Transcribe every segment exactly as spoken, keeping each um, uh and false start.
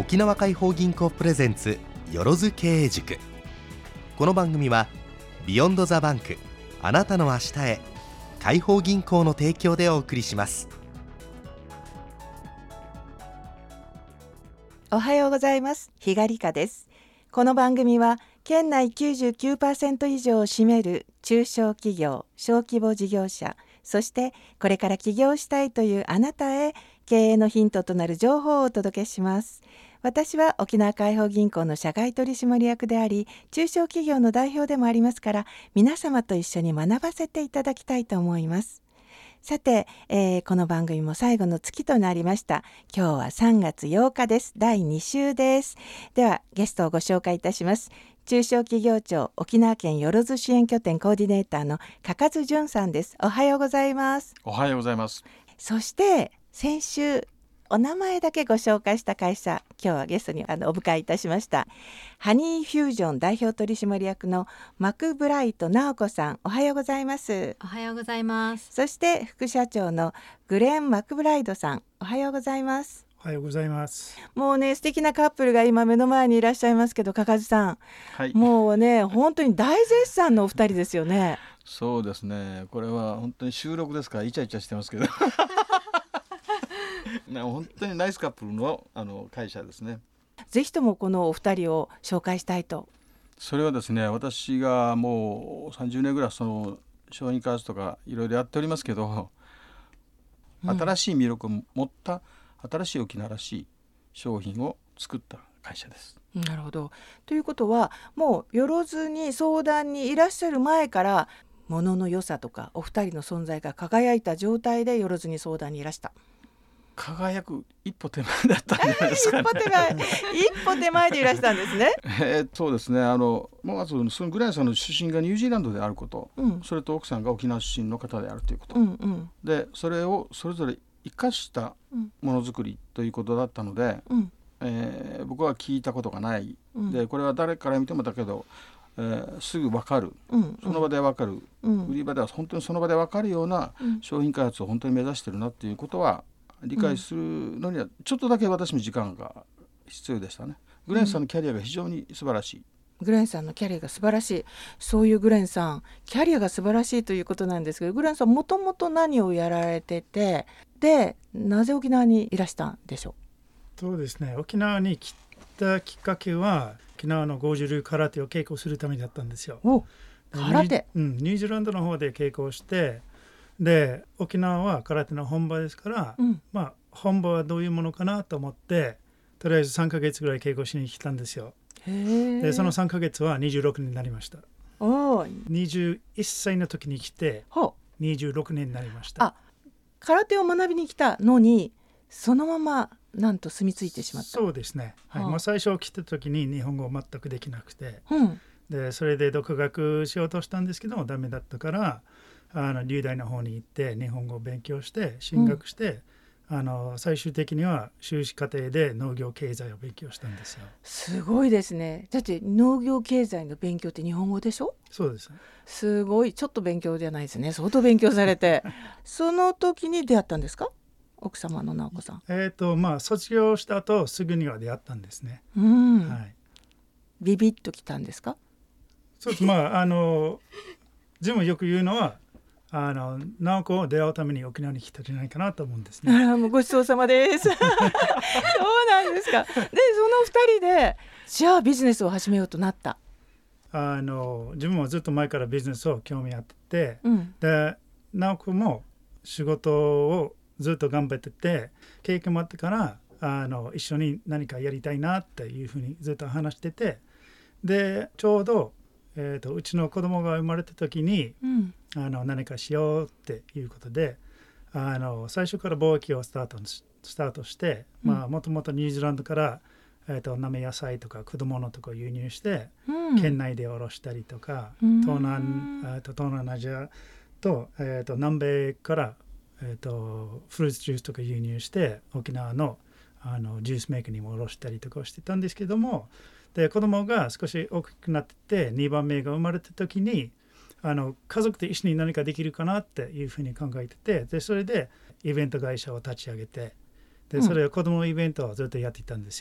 沖縄解放銀行プレゼンツよろず経営塾。この番組はビヨンドザバンク、あなたの明日へ、解放銀行の提供でお送りします。 おはようございます。比嘉理香です。この番組は県内 きゅうじゅうきゅうパーセント 以上を占める中小企業、小規模事業者、そしてこれから起業したいというあなたへ経営のヒントとなる情報をお届けします。私は沖縄解放銀行の社外取締役であり、中小企業の代表でもありますから、皆様と一緒に学ばせていただきたいと思います。さて、えー、この番組も最後の月となりました。今日はさんがつようかです。だいに週です。ではゲストをご紹介いたします。中小企業庁沖縄県よろず支援拠点コーディネーターの嘉数淳さんです。おはようございます。 おはようございます。 そして先週お名前だけご紹介した会社、今日はゲストにあのお迎えいたしました。ハニーフュージョン代表取締役のマクブライト直子さん、おはようございます。 おはようございます。 そして副社長のグレン・マクブライドさん、おはようございます。 おはようございます。 もうね、素敵なカップルが今目の前にいらっしゃいますけど、嘉数さん、 はい、 もうね本当に大絶賛のお二人ですよね。 そうですね、これは本当に収録ですからイチャイチャしてますけど本当にナイスカップル の, あの会社ですね。 ぜひともこのお二人を紹介したいと。 それはですね、私がもうさんじゅうねんぐらいその商品開発とかいろいろやっておりますけど、うん、新しい魅力を持った新しい沖縄らしい商品を作った会社です。 なるほど。ということはもうよろずに相談にいらっしゃる前から物の良さとかお二人の存在が輝いた状態でよろずに相談にいらした。 輝く一歩手前だったんじゃないですかね。 一歩手前一歩手前でいらしたんですね。 えー、そうですね、あのまずそのグレンさんの出身がニュージーランドであること、うん、それと奥さんが沖縄出身の方であるということ、うんうん、でそれをそれぞれ生かしたものづくりということだったので、うんえー、僕は聞いたことがない、うん、でこれは誰から見てもだけど、えー、すぐ分かる、うんうん、その場で分かる、うん、売り場では本当にその場で分かるような商品開発を本当に目指してるなっていうことは理解するのにはちょっとだけ私も時間が必要でしたね。グレンさんのキャリアが非常に素晴らしい、 うん、グレンさんのキャリアが素晴らしい。そういうグレンさんキャリアが素晴らしいということなんですけど、グレンさんもともと何をやられてて、でなぜ沖縄にいらしたんでしょう。 そうですね、沖縄に来たきっかけは沖縄のゴージュル空手を稽古するためだったんですよ。 お空手、 うん、ニュージーランドの方で稽古をして、で沖縄は空手の本場ですから、うん、まあ本場はどういうものかなと思ってとりあえずさんかげつぐらい稽古しに来たんですよ。へでそのさんかげつはにじゅうろくねんになりました。おにじゅういっさいの時に来てにじゅうろくねんになりました。 あ、空手を学びに来たのにそのままなんと住み着いてしまった。 そうですね、はいまあ、最初来た時に日本語全くできなくて、うん、でそれで独学しようとしたんですけどダメだったからあの留大の方に行って日本語を勉強して進学して、うん、あの最終的には修士課程で農業経済を勉強したんですよ。 すごいですね。だって農業経済の勉強って日本語でしょ。 そうです。 すごい、ちょっと勉強じゃないですね。相当勉強されてその時に出会ったんですか、奥様の直子さん。 えーとまあ卒業した後すぐには出会ったんですね。うん、はい、 ビビッときたんですか。 そうですまああの自分よく言うのはあの直子を出会うために沖縄に来たんじゃないかなと思うんですね。 あもうごちそうさまですそうなんですか。でそのふたりでじゃあビジネスを始めようとなった。 あの自分もずっと前からビジネスを興味あってて、うん、で直子も仕事をずっと頑張ってて経験もあってからあの一緒に何かやりたいなっていうふうにずっと話してて、でちょうどえー、とうちの子供が生まれた時に、うん、あの何かしようっていうことであの最初から貿易をスタートスタートして、うんまあ、もともとニュージーランドから、えー、と生野菜とか果物とかを輸入して、うん、県内で卸したりとか、うん、東南、えー、と東南アジアと、えー、と南米から、えー、とフルーツジュースとか輸入して沖縄 の, あのジュースメーカーにも卸したりとかしてたんですけども、で子供が少し大きくなっててにばんめが生まれた時にあの家族で一緒に何かできるかなっていうふうに考えてて、でそれでイベント会社を立ち上げて、でそれを子供イベントをずっとやっていたんですよ。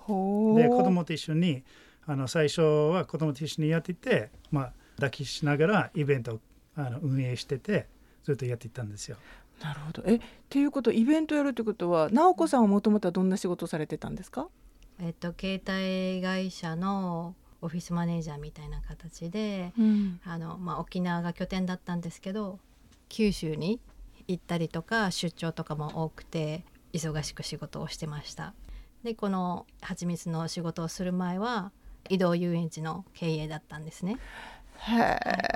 で子供と一緒にあの最初は子供と一緒にやってて、まあ、抱きしながらイベントをあの運営しててずっとやっていったんですよ。 なるほど。えっていうことイベントやるってことは直子さんはもともとはどんな仕事をされてたんですか？ えっと、携帯会社のオフィスマネージャーみたいな形で、うん、あのまあ、沖縄が拠点だったんですけど九州に行ったりとか出張とかも多くて忙しく仕事をしてました。でこのはちみつの仕事をする前は移動遊園地の経営だったんですね。はい、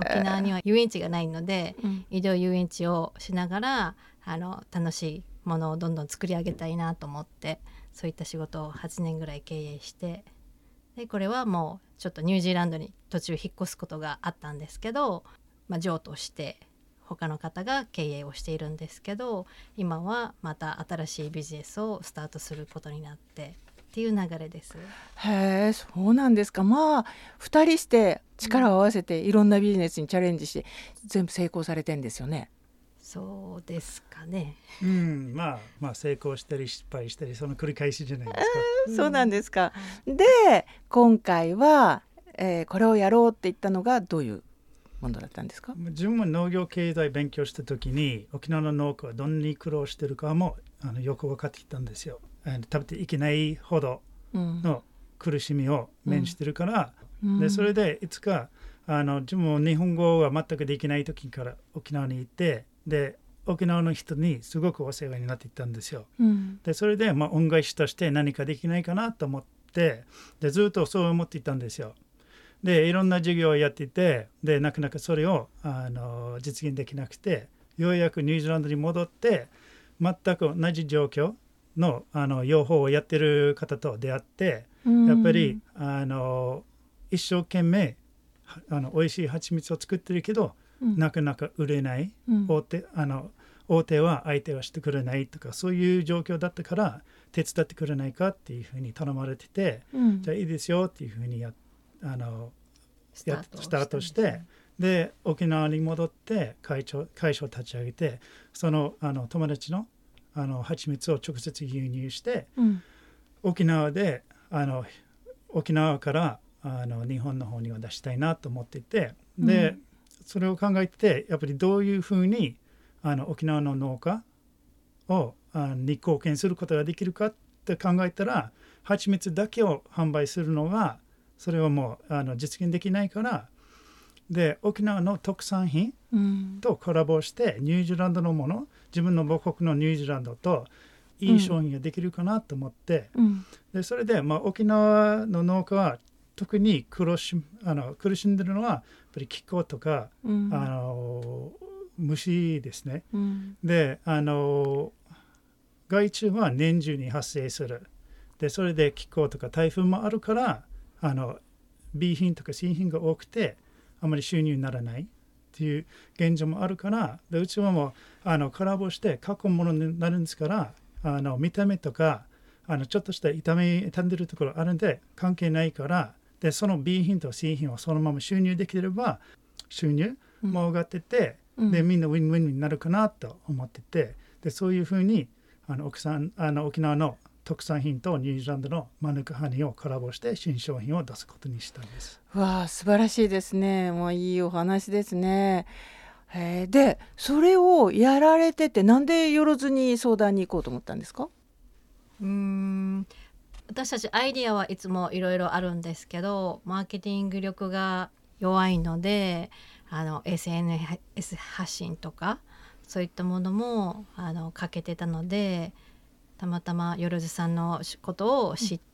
沖縄には遊園地がないので、うん、移動遊園地をしながらあの楽しいものをどんどん作り上げたいなと思ってそういった仕事をはちねんぐらい経営してでこれはもうちょっとニュージーランドに途中引っ越すことがあったんですけど、まあ、譲渡して他の方が経営をしているんですけど今はまた新しいビジネスをスタートすることになってっていう流れです。 へえ、そうなんですか。まあふたりして力を合わせていろんなビジネスにチャレンジして全部成功されてんですよね。 そうですかね、 うんまあ、まあ成功したり失敗したりその繰り返しじゃないですか、 えー、そうなんですか、うん、で今回は、えー、これをやろうって言ったのがどういうものだったんですか？ 自分も農業経済勉強した時に沖縄の農家はどんなに苦労してるかもあのよく分かってきたんですよ。食べていけないほどの苦しみを面してるから、うん、でそれでいつかあの自分も日本語が全くできない時から沖縄に行ってで沖縄の人にすごくお世話になっていったんですよ、うん、でそれで、まあ、恩返しとして何かできないかなと思ってでずっとそう思っていたんですよ。でいろんな授業をやっていてでなかなかそれをあの実現できなくてようやくニュージーランドに戻って全く同じ状況の, あの養蜂をやってる方と出会って、うん、やっぱりあの一生懸命あの美味しい蜂蜜を作ってるけど、うん、なかなか売れない、うん、大手あの大手は相手はしてくれないとかそういう状況だったから手伝ってくれないかっていうふうに頼まれてて、うん、じゃあいいですよっていうふうにやあのスタート、スタートしてで沖縄に戻って会長会社を立ち上げてその、あの友達のあの蜂蜜を直接輸入して、うん、沖縄であの沖縄からあの日本の方には出したいなと思っていてで、うん、それを考えてやっぱりどういうふうにあの沖縄の農家をあに貢献することができるかって考えたら蜂蜜だけを販売するのがそれはもうあの実現できないからで沖縄の特産品とコラボしてニュージーランドのもの自分の母国のニュージーランドといい商品ができるかなと思って、うん、でそれで、まあ、沖縄の農家は特に苦し、あの苦しんでるのはやっぱり気候とか、うん、あの虫ですね、うん、であの害虫は年中に発生するでそれで気候とか台風もあるからあの B 品とか C 品が多くてあまり収入にならないっていう現状もあるからでうちはもうあのコラボして加工物になるんですからあの見た目とかあのちょっとした痛み傷んでるところあるんで関係ないからでその B 品と C 品をそのまま収入できれば収入も上がってて、うん、でみんなウィンウィンになるかなと思っててでそういうふうにあの奥さんあの沖縄の特産品とニュージーランドのマヌカハニーをコラボして新商品を出すことにしたんです。 わあ素晴らしいですね。もういいお話ですね。えー、でそれをやられててなんでよろずに相談に行こうと思ったんですか？ うーん私たちアイディアはいつもいろいろあるんですけどマーケティング力が弱いのであの エスエヌエス 発信とかそういったものもあの欠けてたのでたまたまよろずさんのことを知って、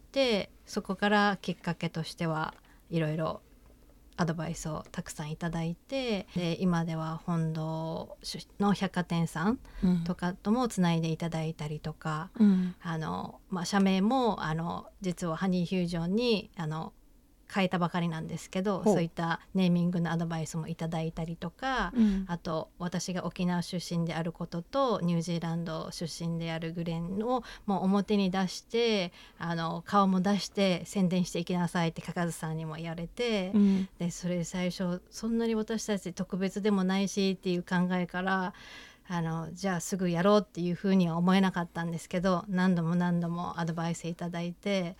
うん、そこからきっかけとしてはいろいろアドバイスをたくさんいただいてで今では本土の百貨店さんとかともつないでいただいたりとか、うん、あのまあ、社名もあの実はハニーフュージョンにあの変えたばかりなんですけどそういったネーミングのアドバイスもいただいたりとか、うん、あと私が沖縄出身であることとニュージーランド出身であるグレンをもう表に出してあの顔も出して宣伝していきなさいってかかずさんにも言われて、うん、でそれ最初そんなに私たち特別でもないしっていう考えからあのじゃあすぐやろうっていうふうには思えなかったんですけど何度も何度もアドバイスいただいて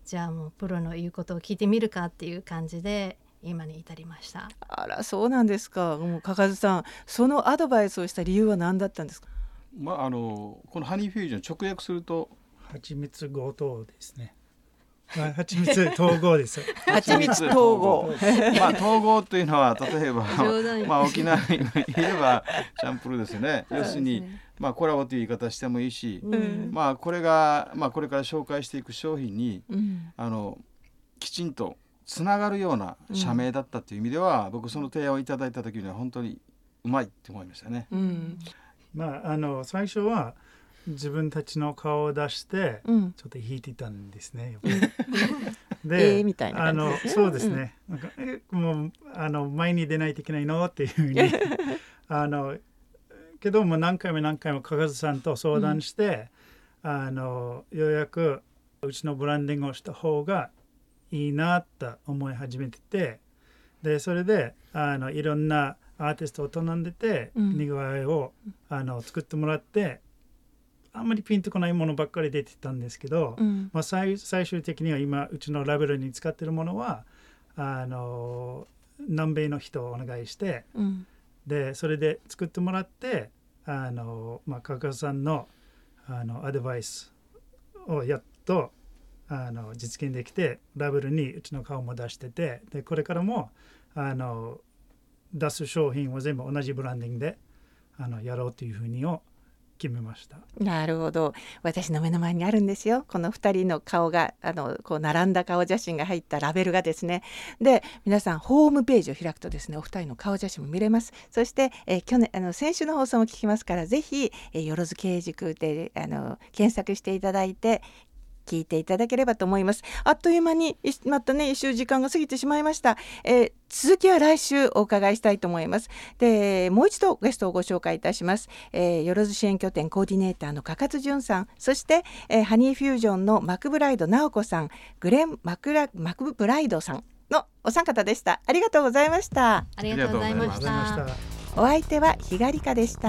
じゃあもうプロの言うことを聞いてみるかっていう感じで今に至りました。 あら、そうなんですか。もうかかずさん、そのアドバイスをした理由は何だったんですか？ まあ、あのこのハニーフュージョン直訳すると蜂蜜合糖ですね。蜂蜜統合です。 蜂蜜統合。 まあ統合というのは例えばまあ沖縄に言えばチャンプルーですね。要するに、まあ、コラボという言い方してもいいし、うん、まあこれが、まあ、これから紹介していく商品に、うん、あのきちんとつながるような社名だったという意味では、うん、僕その提案をいただいた時には本当にうまいって思いましたね。うん、 まあ、あの最初は自分たちの顔を出してちょっと引いてたんですね、うん、 で、えー、みたいな感じですね。 あのそうですね、うん、なんかえもうあの前に出ないといけないのっていうふうにあのけども何回も何回もかかずさんと相談して、うん、あのようやくうちのブランディングをした方がいいなと思い始めてて、でそれであのいろんなアーティストを頼んでて、うん、似顔絵をあの作ってもらって、あんまりピンとこないものばっかり出てたんですけど、うん、まあ、最, 最終的には今うちのラベルに使ってるものはあの南米の人をお願いして、うん、でそれで作ってもらってあの、まあ、かかずさんのあのアドバイスをやっとあの実現できて、ラベルにうちの顔も出してて、でこれからもあの出す商品を全部同じブランディングであのやろうというふうにを決めました。 なるほど。私の目の前にあるんですよ、このふたりの顔があのこう並んだ顔写真が入ったラベルがですね。で皆さんホームページを開くとですね、お二人の顔写真も見れます。そして、えー、去年あの先週の放送も聞きますから、ぜひ、えー、よろず経営塾であの検索していただいて聞いていただければと思います。あっという間にまたね一周時間が過ぎてしまいました。えー、続きは来週お伺いしたいと思います。でもう一度ゲストをご紹介いたします。えー、よろず支援拠点コーディネーターのかかつじゅんさん、そして、えー、ハニーフュージョンのマクブライド直子さん、グレンマクラマクブライドさんのお三方でした。ありがとうございました。 ありがとうございました。 お相手はひがりかでした。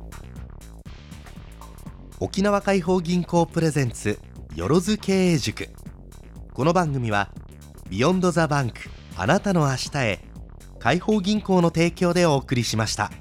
沖縄解放銀行プレゼンツよろず経営塾。この番組はビヨンドザバンク、あなたの明日へ、解放銀行の提供でお送りしました。